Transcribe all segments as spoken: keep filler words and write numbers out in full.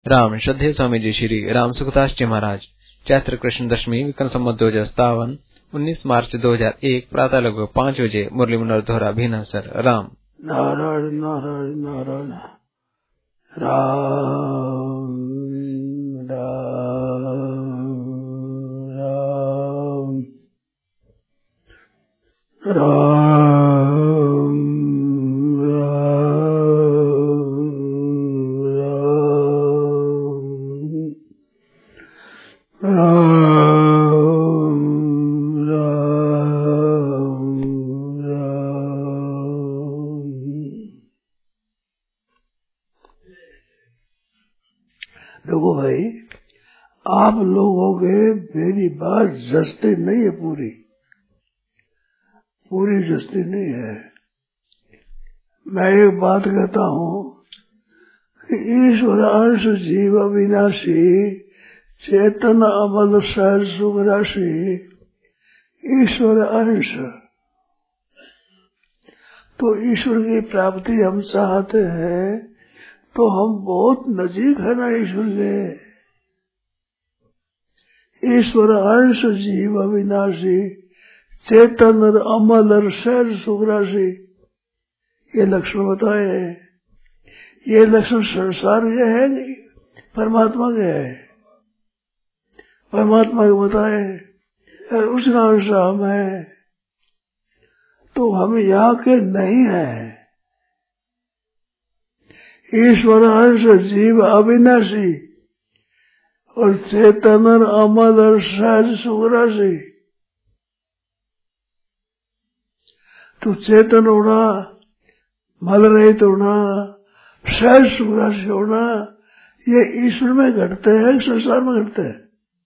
राम श्रद्धेय स्वामी जी श्री राम सुखदास जी महाराज चैत्र कृष्ण दशमी विक्रम संवत दो हजार सत्तावन उन्नीस मार्च दो हजार एक प्रातः लगभग पाँच बजे मुरली मनोहर दोहरा भिनासर। राम नारायण नारायण नारायण राम राम राम देखो भाई, आप लोगों के मेरी बात जस्ती नहीं है, पूरी पूरी जस्ती नहीं है। मैं एक बात कहता हूँ कि ईश्वर अंश जीव अविनाशी चेतन अमल सहज सुख राशि ईश्वर अंश। तो ईश्वर की प्राप्ति हम चाहते हैं तो हम बहुत नजीक है ना ईश्वर के। ईश्वर अंश जीव अविनाशी चेतन और अमल और सहज सुख राशि, ये लक्षण बताए। ये लक्षण संसार के है नहीं, परमात्मा के है। परमात्मा के बताए और उसका अंश हम है, तो हम यहाँ के नहीं है। ईश्वर अंश जीव अविनाशी और चेतन और अमल और सहज सुख राशि। तो चेतन होना, मल रहित होना, सहज सुख राशि होना, ये ईश्वर में घटते हैं, संसार में घटते हैं।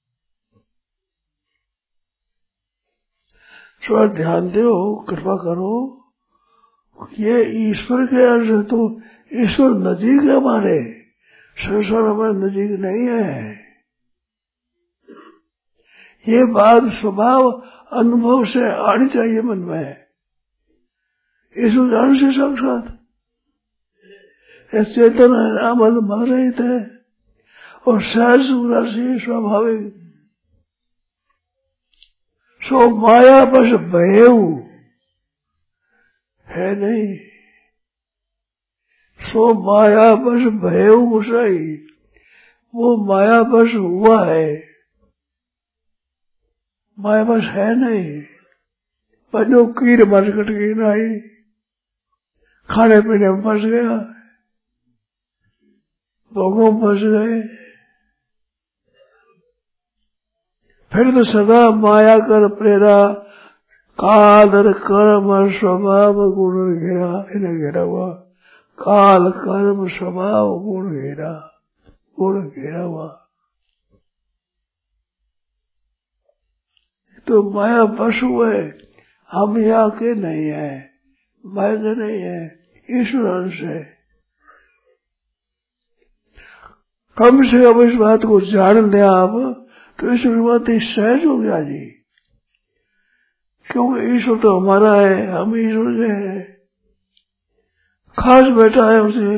थोड़ा ध्यान दो, कृपा करो। ये ईश्वर के अंश है तो ईश्वर नजीक है हमारे, संसार हमारे नजीक नहीं है। ये बात स्वभाव अनुभव से आनी चाहिए मन में। ईश्वर अंश है साक्षात, चेतन है, अमल मल रहित है और सहज सुख राशि स्वाभाविक। सो माया बस भयऊ है नहीं, सो माया बस भयऊ घुसाई, वो माया बस हुआ है, माया बस है नहीं। पंजो कीर मर कट गई नहीं, खाने पीने में फंस गया, भोगों में फंस गए। फिर तो सदा माया कर प्रेरा, काल कर्म स्वभाव गुण घेरा, इन्हें घेरा हुआ। काल कर्म स्वभाव गुण घेरा, गुण घेरा हुआ। तो माया बस हुए, हम यहाँ के नहीं है, माया के नहीं है, ईश्वर अंश है। कम से कम इस बात को जान लें आप, तो ईश्वर बात ही सहज हो गया जी। क्योंकि ईश्वर तो हमारा है, हम ईश्वर के हैं, खास बैठा है उसे।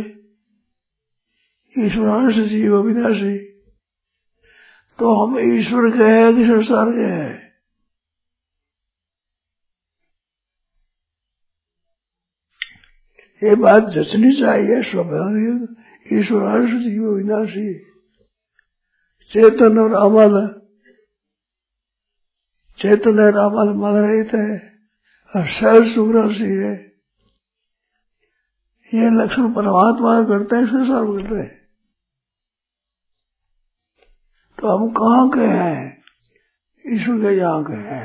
ईश्वर अंश जीव अविनाशी, तो हम ईश्वर के हैं कि संसार के हैं। ये बात जचनी चाहिए स्वाभाविक। ईश्वर अंश जीव अविनाशी, चेतन और अमल, चेतन और अमल मल रहित है और सहज सुख राशि है। ये लक्षण परमात्मा करते हैं, संसार करते हैं। तो हम कहाँ के हैं? ईश्वर के यहाँ के हैं।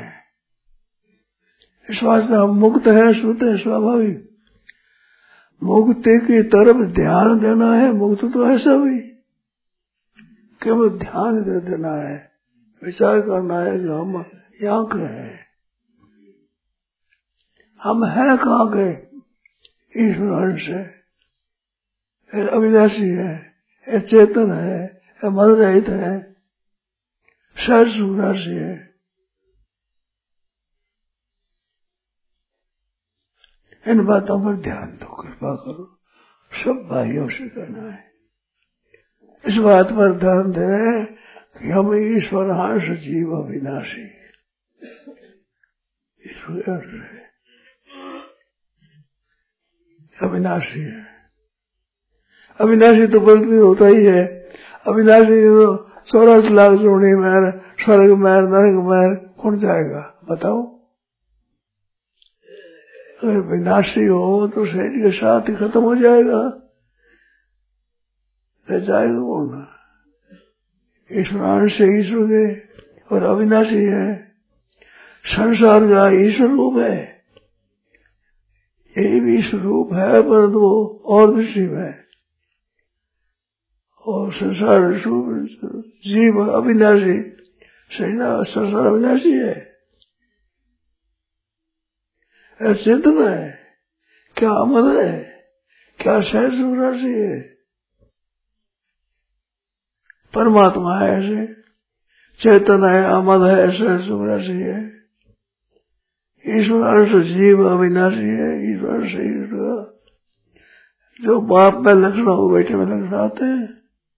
इस वास्ते हम मुक्त हैं, शुद्ध है, स्वाभाविक। मुक्ति की तरफ ध्यान देना है, मुक्त तो है सभी, केवल ध्यान दे देना है, विचार करना है कि हम यहाँ के हैं। हम हैं कहाँ के? ईश्वर अंश है, अविनाशी है, चेतन है, मल रहित है, सहज सुख राशि है। इन बातों पर ध्यान दो, कृपा करो। सब भाइयों से करना है। इस बात पर ध्यान दें कि हम ईश्वर अंश जीव अविनाशी, ईश्वर अविनाशी है। अविनाशी तो बदली होता ही है। अविनाशी तो चौरासी लाख जोड़ी में स्वर्ग में नरक में कौन जाएगा बताओ। अगर विनाशी हो तो शरीर के साथ ही खत्म हो जाएगा, रह जाएगा कौन। ईश्वरांश से ईश्वर के और अविनाशी है। संसार का ईश्वर रूप है, यही भी ईश्वर रूप है परंतु वो और दृष्टि में, और संसार जीव अविनाशी, संसार अविनाशी है, चेतन है, क्या अमर है, क्या सहज राशि है, परमात्मा है, ऐसे चेतन है, अमर है, सहज राशि है। ईश्वर अंश जीव अविनाशी है। ईश्वर अंश ईश्वर जो बाप में लक्षण हो बेटे में लक्षण आते हैं,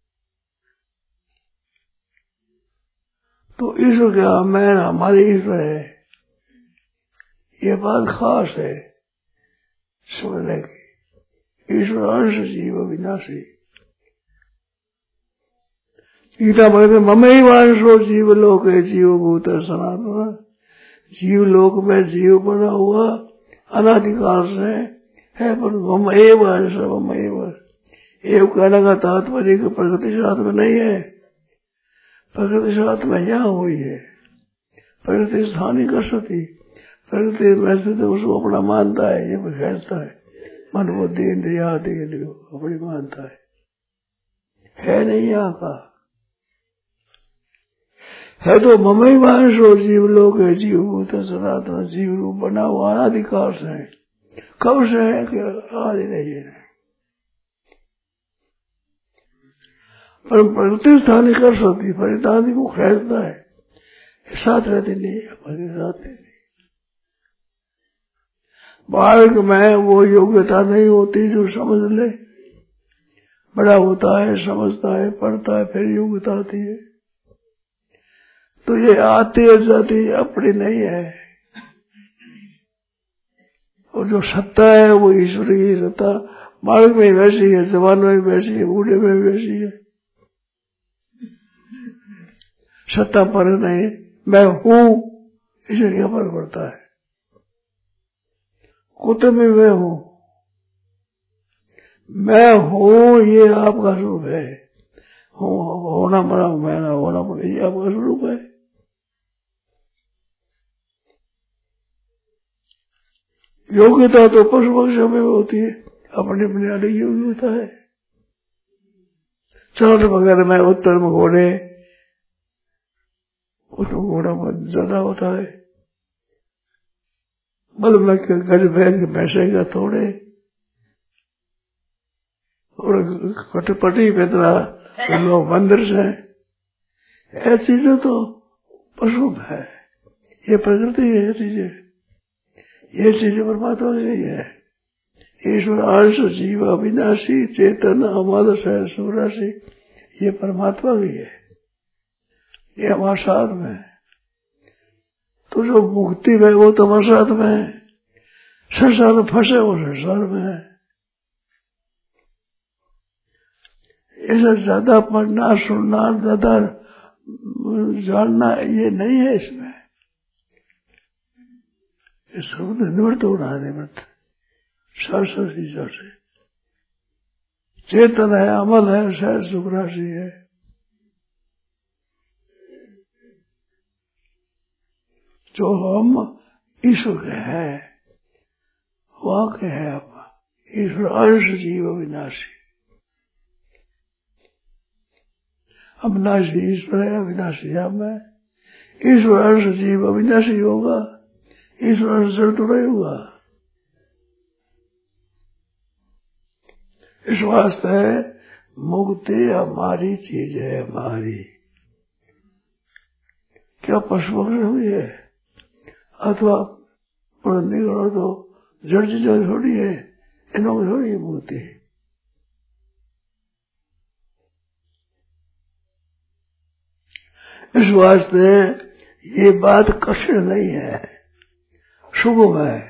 तो ईश्वर क्या मैं हमारे ईश्वर है, ये बात खास है समझने की। ईश्वर अंश जीव अविनाशी। गीता कहते ममई वांशो जीव लोक है जीव भूत सनातन। जीव लोक में जीव बना हुआ अनादिकाल से है, पर मम एव अंश मम एव। एव कहने का तात्पर्य प्रकृति साथ में नहीं है, प्रकृति साथ में यहाँ हुई है। प्रकृति स्थानीय कर सकती, प्रकृति वैसे तो उसको अपना मानता है, ये खेलता है, मन बुद्धि इंद्रिया आदि अपनी मानता है, है नहीं यहाँ का। है तो ममई वांशो जीव लोग है जीव भूत सनातन। जीव रूप बना हुआ अनादिकाल से है। कब से है कि आदि नहीं है, पर प्रकृति स्थानीय कर सकती, परितानी को खेलता है, साथ रहती नहीं, हमारे साथ नहीं। बालक में वो योग्यता नहीं होती जो समझ ले, बड़ा होता है, समझता है, पढ़ता है, फिर योग्यता आती है। तो ये आती है जाती अपनी नहीं है, और जो सत्ता है वो ईश्वर की सत्ता। बालक में वैसी है, जवान में वैसी है, बूढ़े में वैसी है। सत्ता पर नहीं, मैं हूं इसे क्या फर्क पड़ता है। कुत्ते में मैं हूं, मैं हूं ये आपका स्वरूप है। हो, होना पड़ा मैं ना होना पड़ा ये आपका स्वरूप है। योग्यता तो पशु पक्षी में होती है, अपने अपने अलग योग्य होता है। चांद वगैरह में उत्तर में घोड़े, उसमें घोड़ा बहुत ज्यादा होता है। बल में गज बैल के पैसे का थोड़े, और कटपटी बेतरा लोग बंदर से, ऐसी चीजें तो पशु है, ये प्रकृति है चीजें, ये चीजें परमात्मा की नहीं है। ईश्वर अंश जीव अविनाशी चेतन अमर सहज राशि, ये परमात्मा की है, ये हमारे साथ में। तो जो मुक्ति है वो तो हमारे साथ में है, संसार में फंसे वो संसार में है। ऐसा ज्यादा पढ़ना सुनना ज्यादा जानना ये नहीं है इसमें। शब्द निवृत्त हो रहा है, निवृत्त शाश्वत ईश्वर से चेतन है, अमल है, सहज सुख राशि है। जो हम ईश्वर के हैं वहां के हैं आप, ईश्वर अंश जीव अविनाशी। अविनाशी ईश्वर है, अविनाशी हम है। ईश्वर अंश जीव अविनाशी होगा, ईश्वर अंश जड़ तो नहीं होगा। इस वास्ते मुक्ति हमारी चीज है, हमारी। क्या पशु पक्षी हुई है अथवा निगढ़ तो जड़ चीजें थोड़ी है, इन्होंने थोड़ी मुक्ति। इस वास्ते ये बात कठिन नहीं है, सुगम है।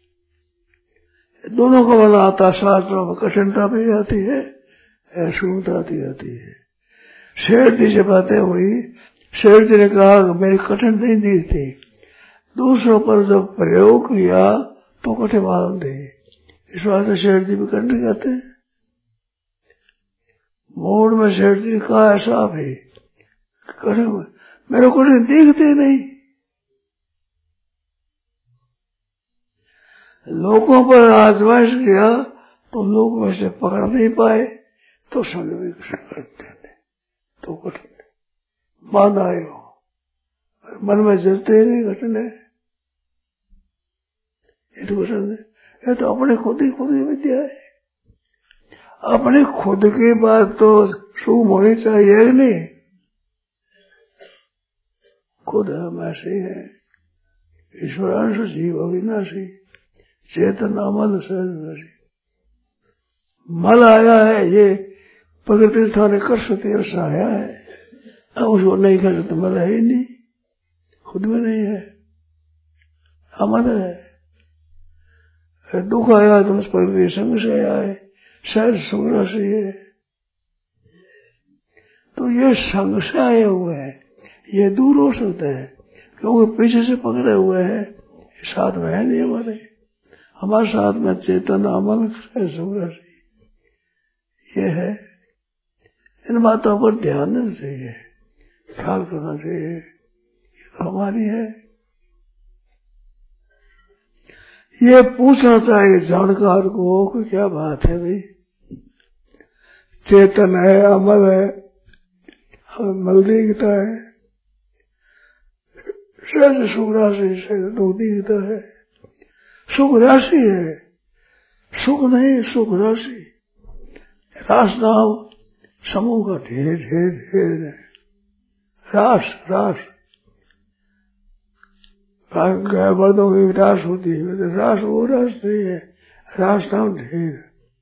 दोनों को बना आता, शास्त्रों में कठिनता भी आती है, सुगमता भी आती है। शेर जी से बातें हुई, शेर जी ने कहा कि मेरी कठिन नहीं दी थी, दूसरों पर जब प्रयोग किया तो कठिन मालूम थी। इस वास्ते शेर जी भी कठिन कहते हैं। मूड में शेर जी का ऐसा भी कठिन मेरे को दिखते नहीं, लोगों पर आजमाइश किया तो लोग वैसे पकड़ नहीं पाए तो संग भी करते थे, तो कठिन मान आए हो, मन में जलते नहीं कठिन है, ये तो कठिन है। ये तो अपने खुद ही खुद ही विद्या है। अपने खुद की बात तो शुभ होनी चाहिए कि नहीं, खुद हम ऐसे है। ईश्वरांश जीव अविनाशी चेतन अमल सहज, मल आया है ये प्रकृति स्थान कर सकती ऐसा आया है, अब उसको नहीं कर सकते, मल है ही नहीं, खुद में नहीं है, अमल है। दुख आया तो उस पर संग से आया है, सहज सुगरा से है। तो ये संग से आए हुए हैं, ये दूर हो सकते हैं क्योंकि पीछे से पकड़े हुए हैं, साथ में है नहीं हमारे, हमारे साथ में चेतन अमल सुगरा से ये है। इन बातों पर ध्यान देना चाहिए, ख्याल करना चाहिए, हमारी है। ये पूछना चाहिए जानकार को कि क्या बात है भाई, चेतन है, अमल है, हमें मल दिखता है, सहज सुख राशि से दुख दिखता है, सुख राशि है, सुख नहीं सुख राशि। रास नाम समूह का ढेर ढेर ढेर है, रास रास मर्दों की रास होती है, रास वो रास नहीं है, रास नाम ढेर।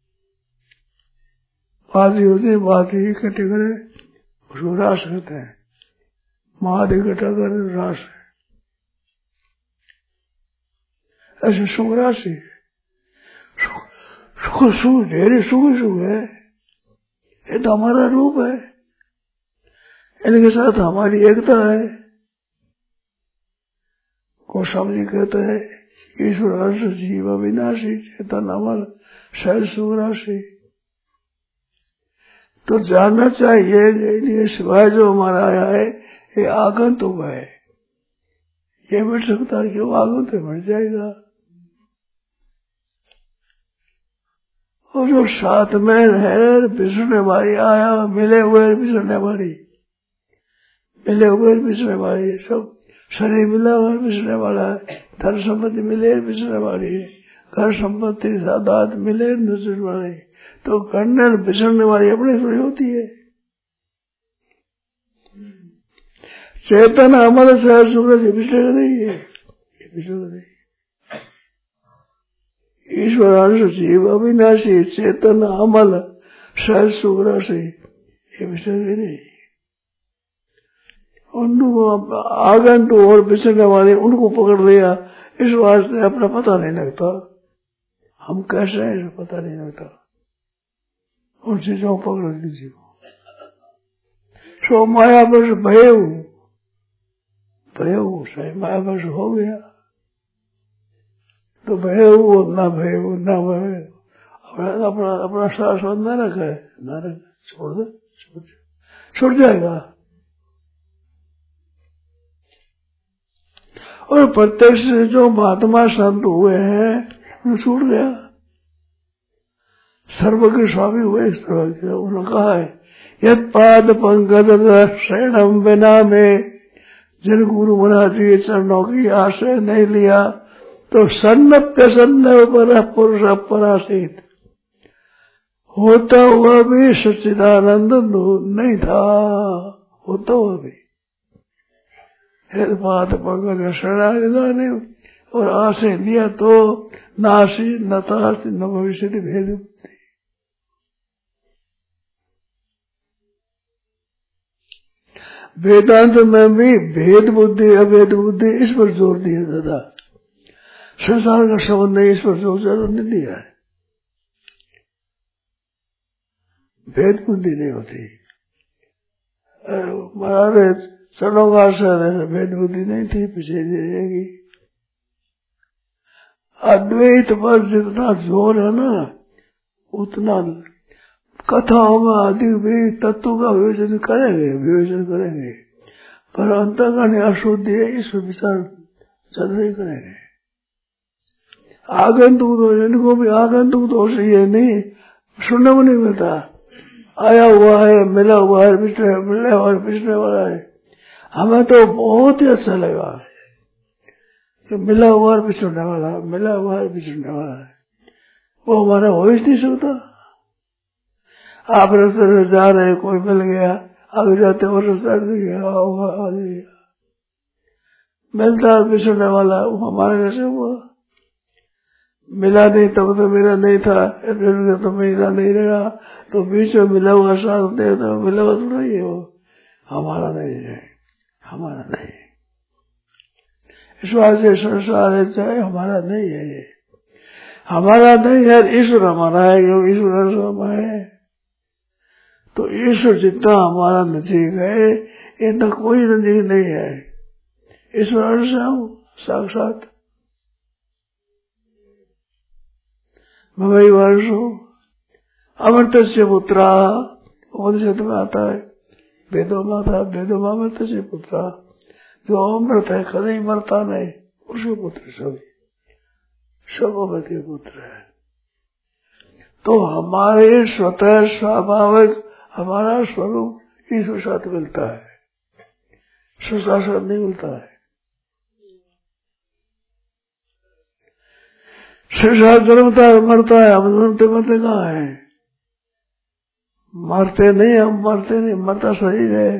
बाजी होती है, बाजी इकट्ठे करे उसको रास कहते हैं, माद इकट्ठा करे रास है। ऐसे सुख राशि सुख सुख ढेर सुख सुख है, ये तो हमारा रूप है, इनके साथ हमारी एकता है। को समझी कहते हैं ईश्वर अंश जीव अविनाशी चेतन अमल सहज सुख राशि। तो जानना चाहिए इनके सिवाय जो हमारा आया है ये आगंतुक है, ये मिट सकता है, क्यों आगंतुक मिट जाएगा। और जो साथ में है बिछड़ने वाली आया, मिले हुए बिछड़ने वाली, मिले हुए बिछड़ने वाली, सब शरीर मिला हुआ बिछड़ने वाला है, धन संपत्ति मिले बिछड़ने वाली है, घर संपत्ति सादात मिले बिछड़ने वाली, तो करने बिछड़ने वाली अपनी थोड़ी होती है। चेतन अमल सहज सुख बिछड़ेगा नहीं है, बिछड़ेगा नहीं। ईश्वर अंश जीव अविनाशी चेतन अमल सहज सुख राशि, ये बिछड़ेगा नहीं। उनको आगंतुक और बिछड़ने वाले उनको पकड़ लिया, इस वास्ते अपना पता नहीं लगता, हम कैसे हैं पता नहीं लगता, उन चीजों को पकड़ लीजिए। सो माया वर्ष भय भय सही माया वर्ष हो गया तो भय ना भय ना भय, अपना अपना अपना शाश्वत न रखे, न रखे, छोड़ दे, छूट जाएगा। और प्रत्यक्ष जो महात्मा संत हुए हैं वो छूट गया, सर्व के स्वामी हुए इस तरह के। उन्होंने कहा है यद पाद पंकज शरणम बिना में, जिन गुरु महाराज जी चरणों की आश्रय नहीं लिया तो सन्नत सन्न पर पुरुष परासित, होता हुआ भी सच्चिदानंद नहीं था, होता हुआ भी बात पकड़ शरणागति और आश्रय लिया तो नासी न तासी न भविष्य भेद। वेदांत में भी भेद बुद्धि अभेद बुद्धि इस पर जोर दिया ज्यादा, संसार का संबंध नहीं, इस पर जोर ज्यादा नहीं दिया है। भेद बुद्धि नहीं होती। महाराज सड़ों का असर भेद बुद्धि नहीं थी, पीछे रहेगी। अद्वैत पर जितना जोर है ना उतना कथाओं में आदि भी तत्व का विवेचन करेंगे विवेचन करेंगे पर अंतःकरण अशुद्धि है इस पर विचार चल नहीं करेंगे। आगंतुक दोष, इनको भी आगंतुक दोष ये नहीं सुनने को नहीं मिलता। आया हुआ है, मिला हुआ है, पिछले मिलने वाला पिछले वाला है। हमें तो बहुत ही अच्छा लगा कि मिला हुआ है पिछड़ने वाला, मिला हुआ है पिछड़ने वाला है, वो हमारा हो ही नहीं सकता। आप रास्ते से जा रहे, कोई मिल गया, आगे जाते वो रास्ता गया, मिलता है पिछड़ने वाला, वो हमारे जैसे हुआ। मिला नहीं तब तो मेरा नहीं था, तो मेरा नहीं रहा, तो बीच में मिला हुआ साथ दे तो मिला हुआ तो नहीं है, वो हमारा नहीं है, हमारा नहीं। इस बात से संसार है चाहे हमारा नहीं है, ये हमारा नहीं है, ईश्वर हमारा है, क्योंकि ईश्वर हमारा है। तो ईश्वर जितना हमारा नजीक है इतना कोई नजीक नहीं है। ईश्वर साक्षात मई वर्षो अमृत से पुत्रा, उपनिषद में आता है, वेदों में आता है, वेदों में अमृत से पुत्रा, जो अमृत है कभी मरता नहीं, उसके पुत्र सभी सब अमृत के पुत्र है। तो हमारे स्वतः स्वाभाविक हमारा स्वरूप ईश्वर साथ मिलता है, संसार साथ नहीं मिलता है। संसार जन्मता है मरता है, हम जन्मते मरते कहाँ है? मरते नहीं, हम मरते नहीं, मरता शरीर है।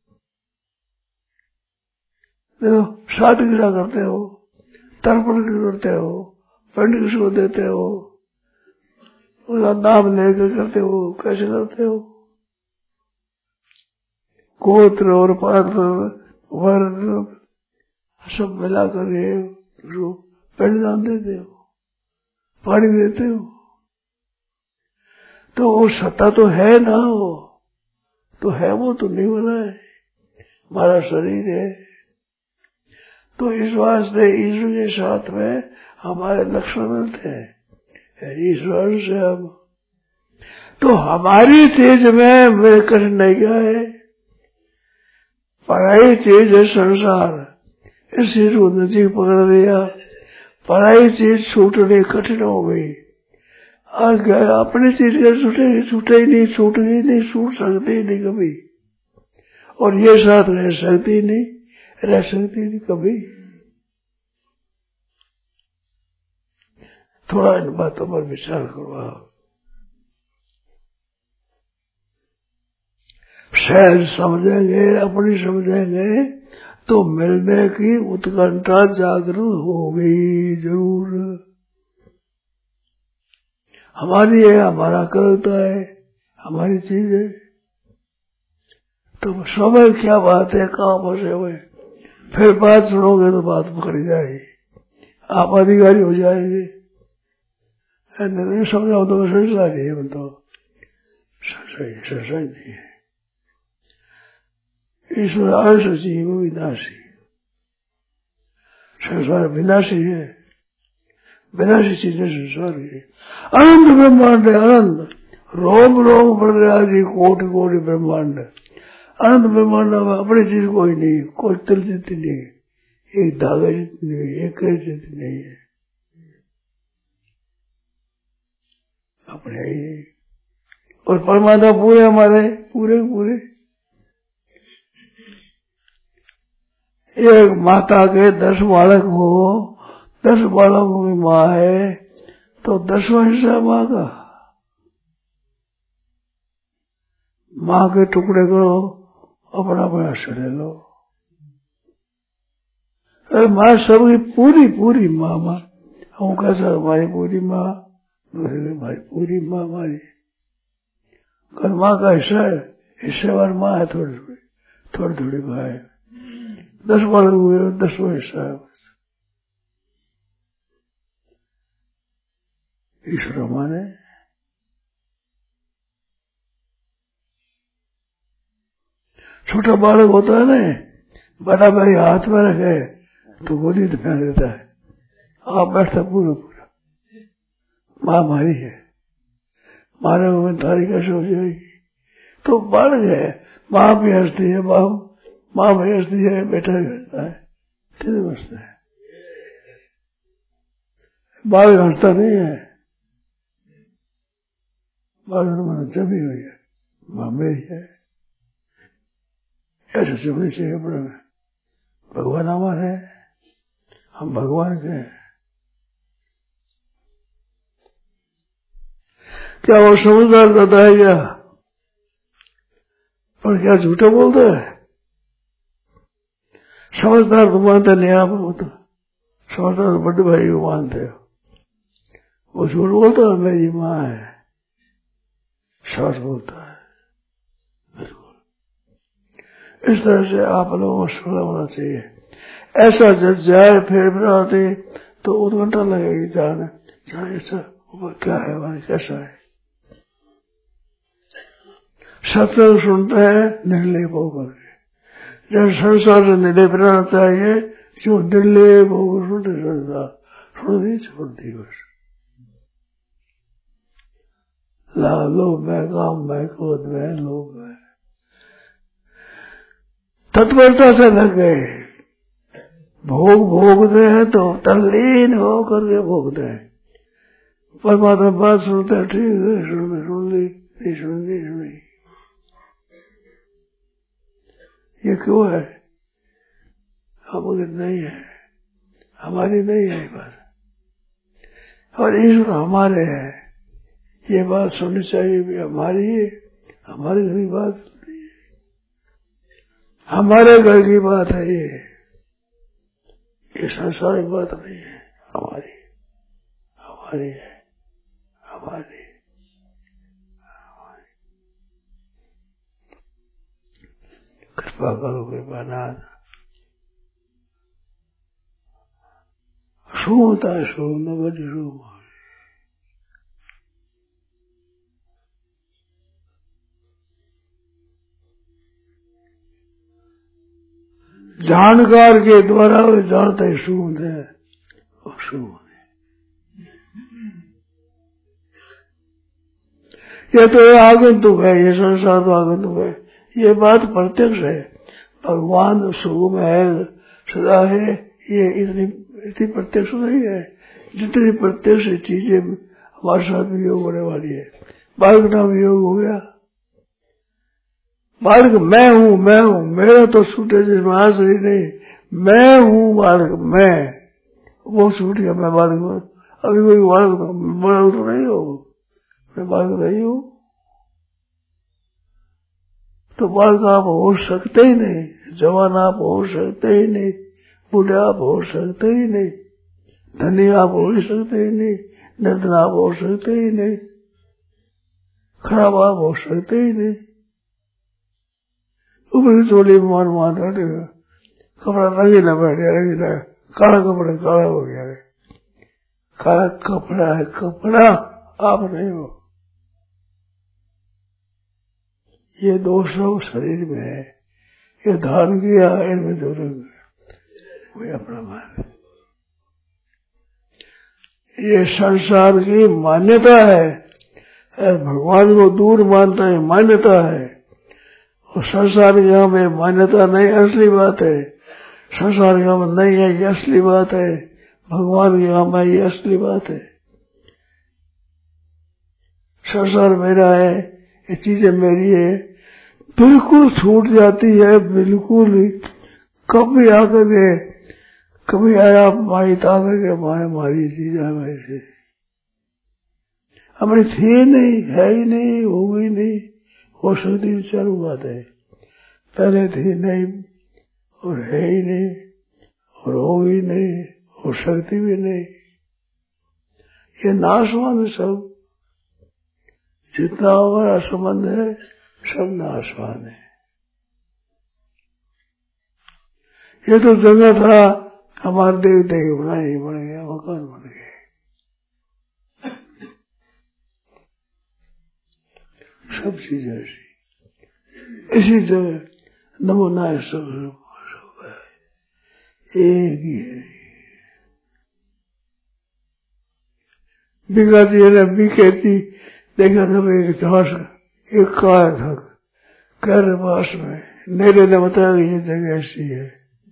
देखो साथ गिरा करते हो, तर्पण करते हो, पंडित किसको देते हो, उसका नाम लेकर करते हो, कैसे करते हो? गोत्र और पात्र वर्ण सब मिलाकर पिंडदान देते हो, पानी देते हो। तो वो सत्ता तो है ना, वो तो है, वो तो नहीं बना है, हमारा शरीर है। तो इस वास्ते ईश्वर के साथ में हमारे लक्षण मिलते हैं, ईश्वर से हम। तो हमारी चीज में मेरे कठिनाई क्या है? पराई चीज है संसार, इस चीज को नजीक पकड़ दिया, पराई चीज छूटनी कठिन हो गई। आज अपनी चीज का छूटे छूटे ही नहीं, छूट ही नहीं, छूट सकती नहीं कभी, और ये साथ रह सकती नहीं, रह सकती नहीं कभी। थोड़ा इन बातों पर विचार करो। शायद समझेंगे, अपनी समझेंगे तो मिलने की उत्कंठा जागृत होगी जरूर। हमारी है, हमारा करता है, हमारी चीज है। तो समय क्या बात है, कहाँ फंसे हुए, फिर बात सुनोगे तो बात पकड़ी जाएगी, आप अधिकारी हो जाएंगे। नहीं समझाओ तो संसार है, बताओ संसार नहीं है। ईश्वर अंश जीव विनाशी, संसार विनाशी है, विनाशी चीजें संसार है। अनंत ब्रह्मांड है, अनंत रोम रोम प्रदयाजी कोटि कोटि ब्रह्मांड, अनंत ब्रह्मांड में अपनी चीज कोई नहीं, कोई तिल जितनी नहीं, एक धागा जितनी नहीं, एक कई जितनी नहीं है, अपने ही। और परमात्मा पूरे हमारे पूरे पूरे। एक माता के दस बालक हो, दस बालकों की माँ है, तो दसवां हिस्सा माँ का, माँ के टुकड़े करो, अपना अपना हिस्सा ले लो। माँ सबकी पूरी पूरी माँ, माँ हम कैसा हमारी पूरी माँ, दूसरे हमारी पूरी माँ हमारी। कल माँ का हिस्सा है, हिस्सेवार माँ है, थोड़ी थोड़ी थोड़ी थोड़ी भाई, दस बालक हुए, दसवां हिस्सा है ईश्वर माने। छोटा बालक होता है ना, बड़ा भाई हाथ में रखे तो गोदी तो फेंक देता है, आप बैठता पूरा पूरा, माँ हमारी है, मारे हुए तारी कैसे हो जाएगी। तो बालक है, माँ भी हंसती है, माँ माँ भी हंसती है, बेटा भी हंसता है, तीनों हंसते हैं। बालक हंसता नहीं है, बालक मैंने जमी हुई है, माँ मेरी है, ऐसे जमनी चाहिए अपने में। भगवान हमारे हैं, हम भगवान के हैं। क्या वो समझदार ज्यादा है क्या? पर क्या झूठा बोलता है? समझदार तो मानते नहीं आप, वो तो समझदार तो बड़े भाई को मानते हो। वो झूठ बोलता है मेरी माँ है, सच बोलता है बिल्कुल। इस तरह से आप लोगों को सुना होना चाहिए। ऐसा जब जाए फिर बनाते तो उत्कंठा लगेगी, जाने जाने ऐसा क्या है वहां, कैसा है। सत्संग सुनते हैं निर्लेप होकर, जब संसार से निर्लेप रहना चाहिए, जो निर्लेप होकर सुनते संसार सुनती छोड़ती बस। लोभ में, काम में, क्रोध में, लोभ में तत्परता से लग गए, भोग भोगते हैं तो तल्लीन हो करके भोगते हैं। परमात्मा बात सुनते हैं, ठीक है, सुन सुन ली, नहीं सुनी सुनी, ये क्यों है? हमकी नहीं है, हमारी नहीं है बात, और ईश्वर हमारे है, ये बात सुननी चाहिए भी हमारी है, हमारे घर की बात सुननी है, हमारे घर की बात है ये, ये सांसारिक बात नहीं है, हमारी हमारी है, हमारी हमारी। कृपा करो, कृपा नाथ। शू होता है, शू न बड़ी शू, जानकार के द्वारा वे जानते शून्य है और शून्य। ये तो ये आगंतुक है, ये संसार तो आगंतुक है, ये बात प्रत्यक्ष है। भगवान सुख में है, सदा है, ये इतनी इतनी प्रत्यक्ष नहीं है जितनी प्रत्यक्ष चीजें हमारे साथ भी योग होने वाली है। बालक नाम योग हो गया, बालक मैं हूँ, मैं हूँ, मेरा तो छूटे जिसमें आश्रय नहीं, मैं हूँ बालक, मैं, वो छूट गया, मैं बालक हूँ। अभी कोई बालक बालक तो नहीं हो, मैं बालक नहीं हूँ, तो बालक आप हो सकते ही नहीं, जवान आप हो सकते ही नहीं, बूढ़े आप हो सकते ही नहीं, धनी आप हो ही सकते ही नहीं, निर्धन आप हो सकते ही नहीं, खराब आप हो सकते ही नहीं। ऊपर चोली मान मान रहे, कपड़ा रंगीला बैठे, रंगीला काला कपड़ा काला हो गया है, काला कपड़ा है, कपड़ा आप नहीं हो। ये दोष शरीर में है, ये धारण किया, इनमें जो रंग वही अपना मान। ये संसार की मान्यता है, भगवान को दूर मानता है, मान्यता है, और संसार यहाँ में मान्यता नहीं, असली बात है। संसार यहाँ में नहीं है, ये असली बात है। भगवान यहाँ में ये असली बात है। संसार मेरा है, ये चीजें मेरी है, बिल्कुल छूट जाती है, बिल्कुल। कभी आकर के कभी आया माई आकर के माए मारी चीज है, वैसे हमारी थी नहीं, है ही नहीं, होगी नहीं, हो सकती चालू बात है। पहले थी नहीं और है ही नहीं और होगी नहीं, हो सकती भी नहीं। ये नाशवान है सब, जितना हमारा संबंध है सब नाशवान है। ये तो जगह था, हमारे देवते के बनाए ही बन गया, मकान बन गए। सब चीजें ऐसी इसी जगह नमूना है, सब सब है, एक ही है। बिका जी ने भी कहती, देखा था मैं एक इतिहास, एक कार था कर पास में, मेरे ने बताया कि ये जगह ऐसी है।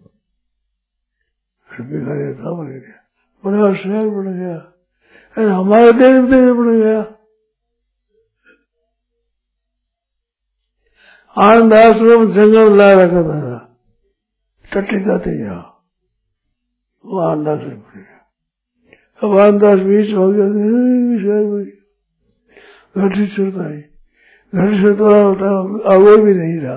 बिका जी था बन गया, बड़ा शहर बन गया, अरे हमारे देश देश बन गया। आनंद आश्रम जंगल ला रखा था, टट्टी जाते यहाँ, वो आनंद आश्रम बन गया। अब आनंदास बीच हो गया, घर से चलता है, घर से तो होता आगे भी नहीं रहा।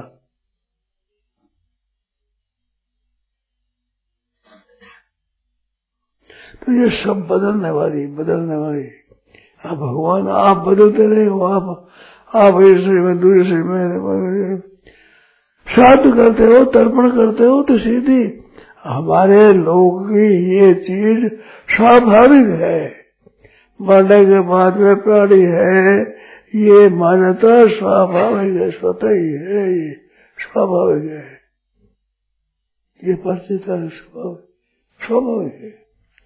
तो ये सब बदलने वाली बदलने वाली, आप भगवान आप बदलते रहे हो, आप आप इस शरीर में दूसरे शरीर में श्राद्ध करते हो, तर्पण करते हो, तो सीधी हमारे लोग की ये चीज स्वाभाविक है। मरने के बाद में प्राणी है, ये मान्यता स्वाभाविक है, स्वतः ही है, ये स्वाभाविक है, ये परिचित है, स्वाभाविक है,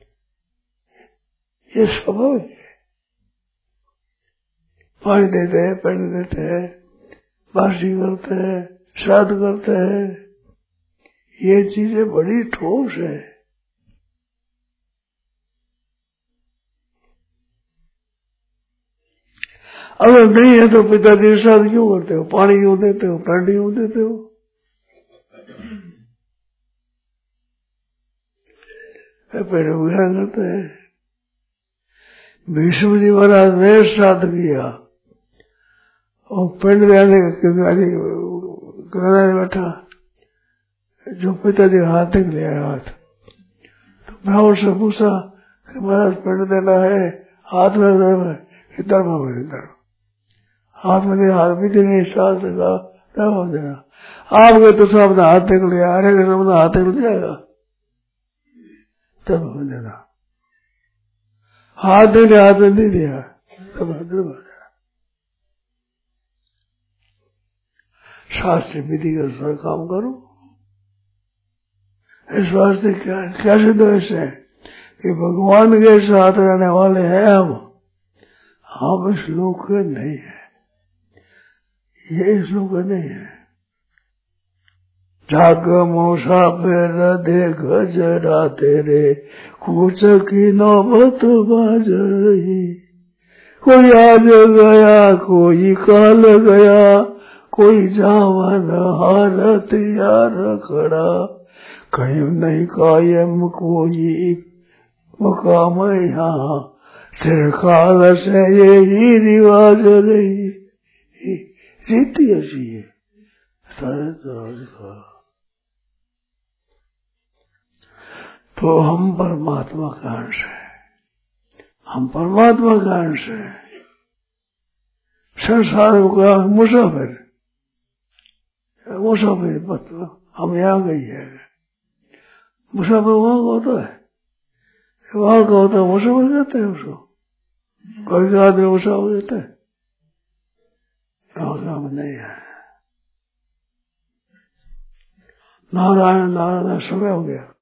ये स्वाभाविक है। पानी देते हैं, पेड़ देते हैं, बासी करते हैं, श्राद्ध करते हैं, ये चीजें बड़ी ठोस है। अगर नहीं है तो पिताजी श्राद्ध क्यों करते हो, पानी क्यों देते हो, पेड़ क्यों देते हो? पेड़ क्या करते हैं? भीष्म जी महाराज ने श्राद्ध किया और पिंड देने कराने बैठा, जो पिताजी हाथ तक ले आया हाथ, तो ब्राह्मण से पूछा कि महाराज पिंड देना है, हाथ में देना इधर में इधर हाथ में दे, हाथ भी देने सास का देना। आप गए तो सब अपना हाथ तक लिया, अरे सब हाथ तक लग जाएगा, तब हमें देना, हाथ देने हाथ में नहीं दिया तब हजर शास्त्र विधि के अनुसार काम करो। इस वास्ते क्या क्या सिद्ध ऐसे कि भगवान के साथ रहने वाले हैं हम हम इस लोक के नहीं है, ये इस लोक के नहीं है। जाग मोसा पेर देख जरा तेरे कुछ की नौबत बाज रही, कोई आज गया कोई काल गया, कोई जावन हारत यार खड़ा, कहीं नहीं कायम कोई मुकाम यहाँ, चिरकाल से यही रिवाज रही, रीति ऐसी है सारे तरह का। तो हम परमात्मा का अंश है, हम परमात्मा का अंश है, संसार का मुसाफिर मुसाफिर मतलब हम यहाँ गई है, मुसाफिर वहां का होता है, वहां का होता है मुसाफिर कहते हैं उसको, कोई आदमी मुसाफिर कहते हैं, यहाँ का हम नहीं है। नारायण नारायण समय हो गया।